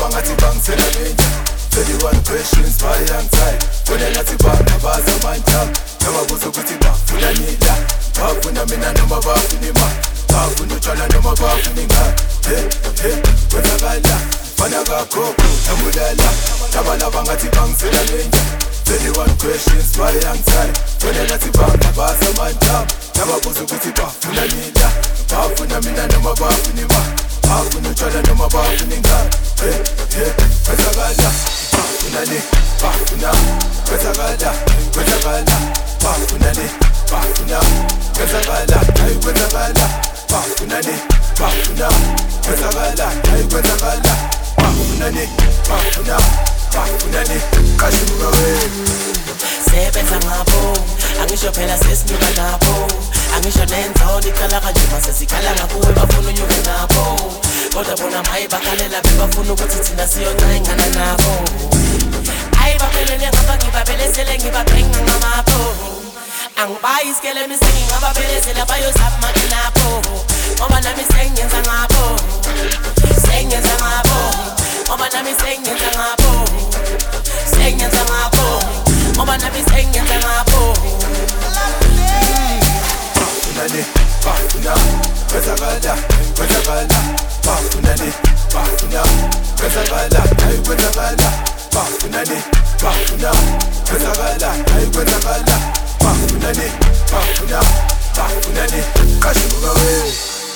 ngathi bangisela mina 21 questions bayangithi Wena ngathi bangabaza amandla Nababuza ukuthi bafuna nila Bafuna mina noma bafuna imali Bafuna utshwala noma bafuna ingane Kwenzakala fana kakho Nambulala Labalaba ngathi bangisela mina 21 questions bayangithi Wena ngathi bangabaza amandla Nababuza ukuthi bafuna nila Bafuna mina noma bafuna imali Bafuna utshwala noma bafuna ingane Kwenzakala Bafuna ni Bafuna Kwenzakala Bafuna ni Bafuna Kwenzakala Kwenzakala Bafuna ni Bafuna Kwenzakala Kwenzakala Bafuna ni Bafuna ni Kashuka we Sebenza ngabo Angisho phela sesinyuka nabo Angisho nenzo nikhala kanje mase sikhala ngakuwe bafuna unyuke nabo Kodwa bona maye bakhalela bebafuna ukuthi thina siyoncengana nabo Ayi baphelele ngapha ngibabelesele ngibabhenga ngamapho Angibayi isikele misengi ngababelesela bayozapha makinapho Ngoba nami sengenza ngapho Sengenza ngapho Ngoba nami sengenza ngapho Sengenza ngapho Ngoba nami sengenza ngapho Bafuna ni Bafuna Kwenzakala Bafuna ni Bafuna Kwenzakala Kwenzakala Bafuna ni Bafuna Kwenzakala Kwenzakala Bafuna ni Bafuna ni Kashuka we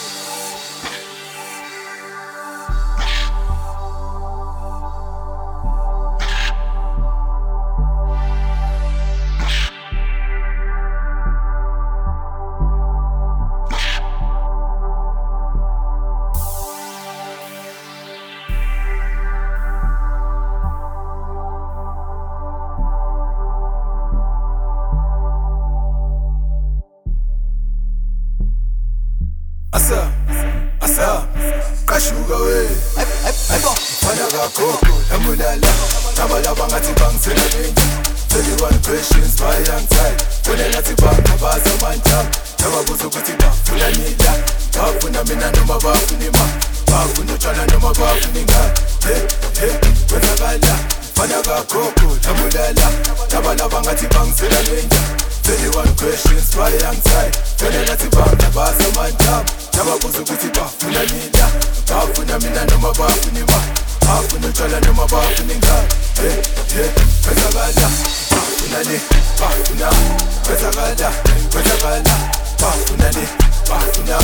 Asa, kashuka we Fana kakho, nambulala Nabalaba ngathi bangisela mina 21 questions bayangithi Wena ngathi bangabaza amandla Nababuza ukuthi bafuna nila Bafuna mina noma bafuna imali Bafuna utshwala noma bafuna ingane Kwenzakala Fana kakho, nambulala Nabalaba ngathi bangisela mina 21 questions bayangithi Wena ngathi bangabaza amandla Nababuza ukuthi bafuna nila Bafuna mina noma bafuna imali Bafuna utshwala noma bafuna ingane Kwenzakala Bafuna ni Bafuna Kwenzakala Bafuna ni Bafuna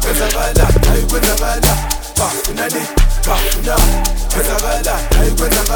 Kwenzakala Kwenzakala Bafuna ni Bafuna Kwenzakala Kwenzakala